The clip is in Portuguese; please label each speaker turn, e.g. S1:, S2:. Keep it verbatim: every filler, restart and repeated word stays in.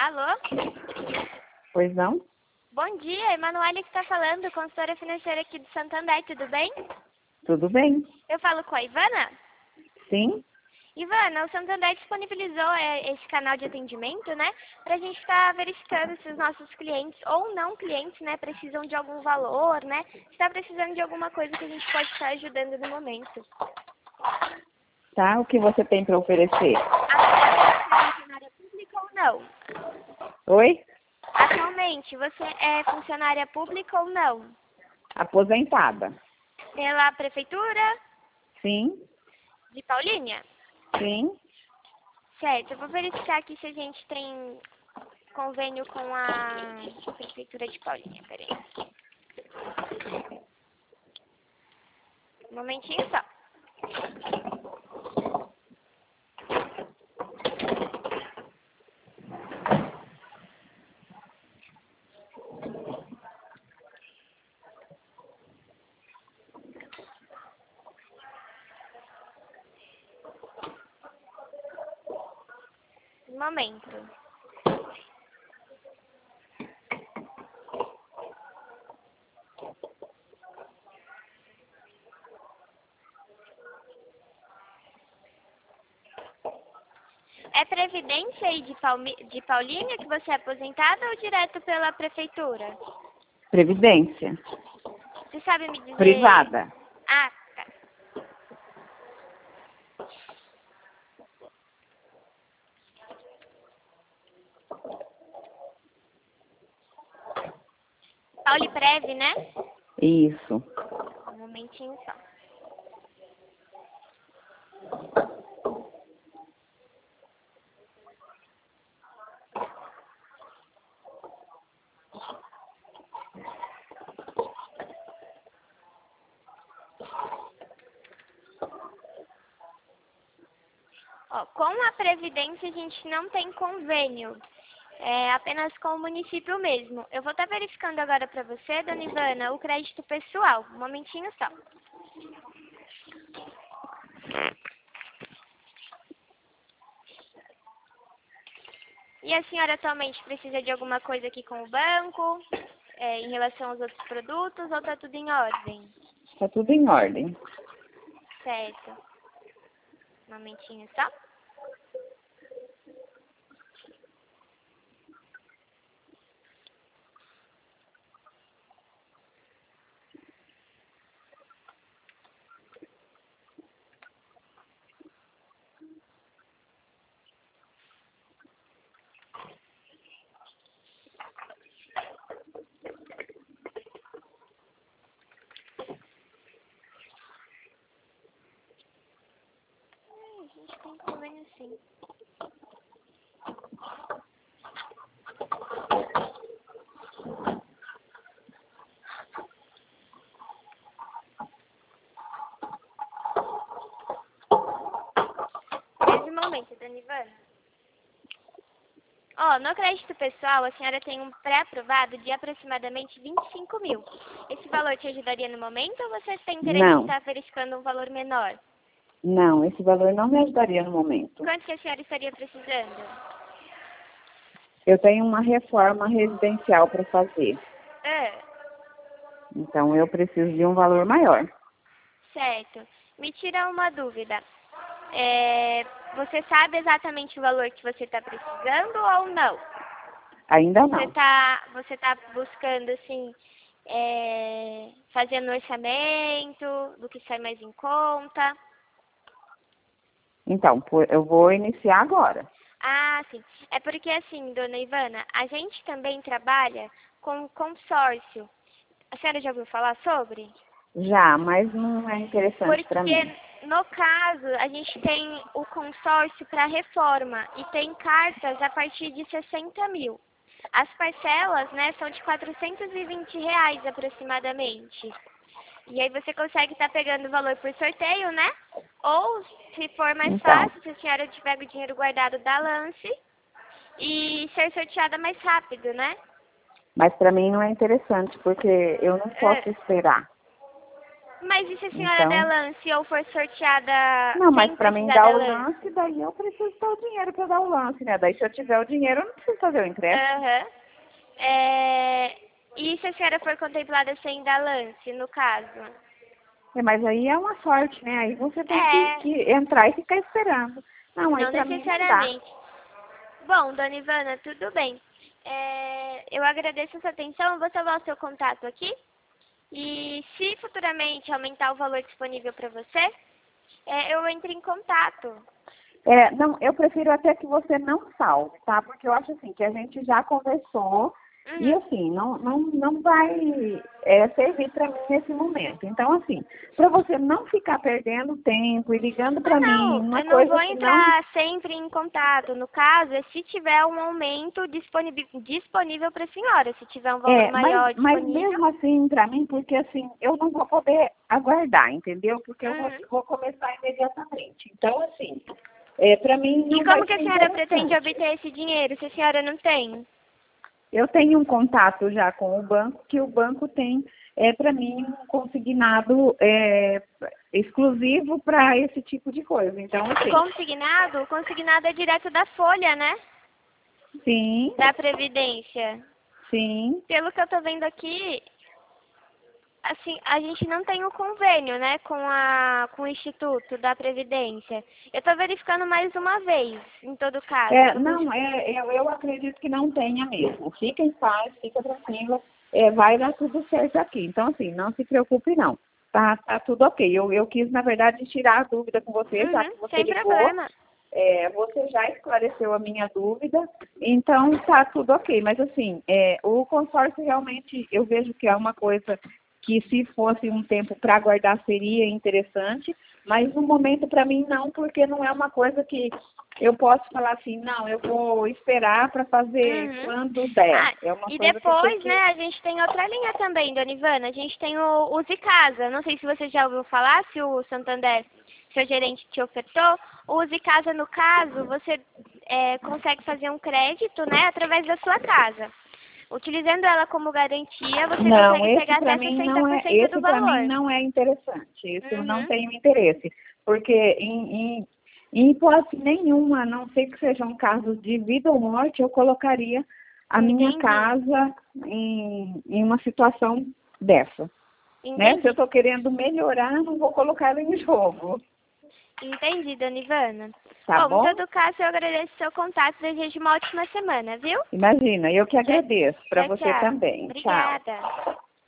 S1: Alô?
S2: Pois não?
S1: Bom dia, Emanuele que está falando, consultora financeira aqui do Santander, tudo bem?
S2: Tudo bem?
S1: Eu falo com a Ivana?
S2: Sim?
S1: Ivana, o Santander disponibilizou é, esse canal de atendimento, né? Para a gente estar verificando se os nossos clientes ou não clientes, né, precisam de algum valor, né? Se está precisando de alguma coisa que a gente pode estar ajudando no momento.
S2: Tá? O que você tem para oferecer?
S1: Atualmente, você é funcionária pública ou não?
S2: Oi?
S1: Atualmente, você é funcionária pública ou não?
S2: Aposentada.
S1: Pela Prefeitura
S2: Sim?
S1: de Paulínia?
S2: Sim?
S1: Certo, eu vou verificar aqui se a gente tem convênio com a Prefeitura de Paulínia, peraí. Um momentinho só. Um momento. É Previdência aí de, Palmi de Paulínia que você é aposentada ou direto pela Prefeitura?
S2: Previdência.
S1: Você sabe me dizer...
S2: Privada.
S1: Ah, tá. Pauliprev, né?
S2: Isso.
S1: Um momentinho só. Ó, com a Previdência a gente não tem convênio, é apenas com o município mesmo. Eu vou estar verificando agora para você, dona Ivana, o crédito pessoal. Um momentinho só. E a senhora atualmente precisa de alguma coisa aqui com o banco, é, em relação aos outros produtos, ou está tudo em ordem?
S2: Está tudo em ordem.
S1: Certo. Um momentinho só. Ai, a gente tem convênio sim. Nesse momento, dona Ivana. Ó, no crédito pessoal, a senhora tem um pré-aprovado de aproximadamente vinte e cinco mil. Esse valor te ajudaria no momento ou você tem interesse em
S2: Não.
S1: estar verificando um valor menor?
S2: Não, esse valor não me ajudaria no momento.
S1: Quanto que a senhora estaria precisando?
S2: Eu tenho uma reforma residencial para fazer.
S1: Ah,
S2: Então eu preciso de um valor maior.
S1: certo. Me tira uma dúvida. É, você sabe exatamente o valor que você está precisando ou não?
S2: Ainda
S1: Você
S2: não.
S1: está você tá buscando, assim, é, fazendo orçamento, do que sai mais em conta?
S2: Então, po- eu vou iniciar agora.
S1: Ah, sim. É porque, assim, dona Ivana, a gente também trabalha com consórcio. A senhora já ouviu falar sobre?
S2: Já, mas não é interessante para
S1: Porque,
S2: mim.
S1: no caso, a gente tem o consórcio para reforma e tem cartas a partir de sessenta mil. As parcelas, né, são de quatrocentos e vinte reais aproximadamente. E aí você consegue estar pegando o valor por sorteio, né? Ou, se for mais
S2: Então,
S1: fácil, se a senhora tiver o dinheiro guardado da lance e ser sorteada mais rápido, né?
S2: mas para mim não é interessante, porque eu não
S1: É,
S2: posso esperar.
S1: Mas e se a senhora
S2: Então,
S1: der lance ou for sorteada
S2: não, mas
S1: sem
S2: para mim
S1: precisar
S2: dar
S1: dar
S2: o
S1: lance?
S2: lance, daí eu preciso ter o dinheiro para dar o lance, né? Daí se eu tiver o dinheiro, eu não preciso fazer o empréstimo.
S1: Aham. É... E se a senhora for contemplada sem dar lance, no caso?
S2: É, mas aí é uma sorte, né? Aí você tem que,
S1: É,
S2: que entrar e ficar esperando. Não, aí
S1: não
S2: para mim não dá.
S1: necessariamente. Bom, dona Ivana, tudo bem. É, eu agradeço a sua atenção, eu vou salvar o seu contato aqui. E se futuramente aumentar o valor disponível para você, é, eu entro em contato.
S2: É, não, eu prefiro até que você não salve, tá? Porque eu acho assim, que a gente já conversou e
S1: Uhum.
S2: assim, não, não, não vai é, servir para mim nesse momento. Então, assim, para você não ficar perdendo tempo e ligando
S1: Ah,
S2: para mim,
S1: não,
S2: uma
S1: eu não
S2: coisa
S1: vou
S2: que não.
S1: entrar sempre em contato. No caso, é se tiver um aumento disponível, disponível para a senhora. Se tiver um valor
S2: É, mas,
S1: maior
S2: mas
S1: disponível.
S2: mesmo assim, para mim, porque assim, eu não vou poder aguardar, entendeu? Porque eu vou,
S1: Uhum.
S2: vou começar imediatamente. Então, assim, é, para mim
S1: E
S2: não vai
S1: como que a
S2: ser
S1: senhora pretende
S2: interessante.
S1: obter esse dinheiro, se a senhora não tem?
S2: Eu tenho um contato já com o banco, que o banco tem, é, para mim, um consignado é, exclusivo para esse tipo de coisa. Então, assim,
S1: Consignado? O consignado é direto da folha, né?
S2: sim,
S1: Da Previdência.
S2: sim.
S1: Pelo que eu tô vendo aqui, assim, a gente não tem o convênio, né, com, a, com o Instituto da Previdência. Eu tô verificando mais uma vez, em todo caso.
S2: É,
S1: Tô com...
S2: não, é, eu, eu acredito que não tenha mesmo. Fica em paz, fica tranquila, é, vai dar tudo certo aqui. Então, assim, não se preocupe não. Tá, tá tudo ok. Eu, eu quis, na verdade, tirar a dúvida com você, já
S1: Uhum,
S2: que você
S1: sem
S2: ligou.
S1: problema.
S2: É, você já esclareceu a minha dúvida, então tá tudo ok. Mas assim, é, o consórcio realmente eu vejo que é uma coisa que se fosse um tempo para aguardar seria interessante, mas no momento para mim não, porque não é uma coisa que eu posso falar assim, não, eu vou esperar para fazer
S1: Uhum.
S2: quando der.
S1: Ah,
S2: É uma
S1: e
S2: coisa que eu tenho
S1: depois,
S2: que.
S1: né, a gente tem outra linha também, dona Ivana. A gente tem o Use Casa. Não sei se você já ouviu falar, se o Santander, seu gerente te ofertou. O Use Casa, no caso, você é, consegue fazer um crédito, né, através da sua casa. Utilizando ela como garantia, você
S2: Não,
S1: consegue
S2: esse
S1: pegar
S2: para
S1: até
S2: mim
S1: sessenta
S2: não
S1: por
S2: é,
S1: cento do
S2: esse para mim
S1: valor.
S2: não é interessante. Esse eu não
S1: Uhum.
S2: tenho interesse, porque em, em, em hipótese nenhuma, a não ser que sejam casos de vida ou morte, eu colocaria a minha
S1: Entendi.
S2: casa em, em uma situação dessa. Né? Se eu
S1: Entendi.
S2: estou querendo melhorar, não vou colocar ela em jogo.
S1: Entendi, dona Ivana.
S2: Tá
S1: Bom, em
S2: bom?
S1: todo caso, eu agradeço o seu contato e desejo uma ótima semana, viu?
S2: Imagina, eu que
S1: Tchau,
S2: agradeço. Para
S1: tchau,
S2: você
S1: tchau.
S2: também. Tchau.
S1: Obrigada.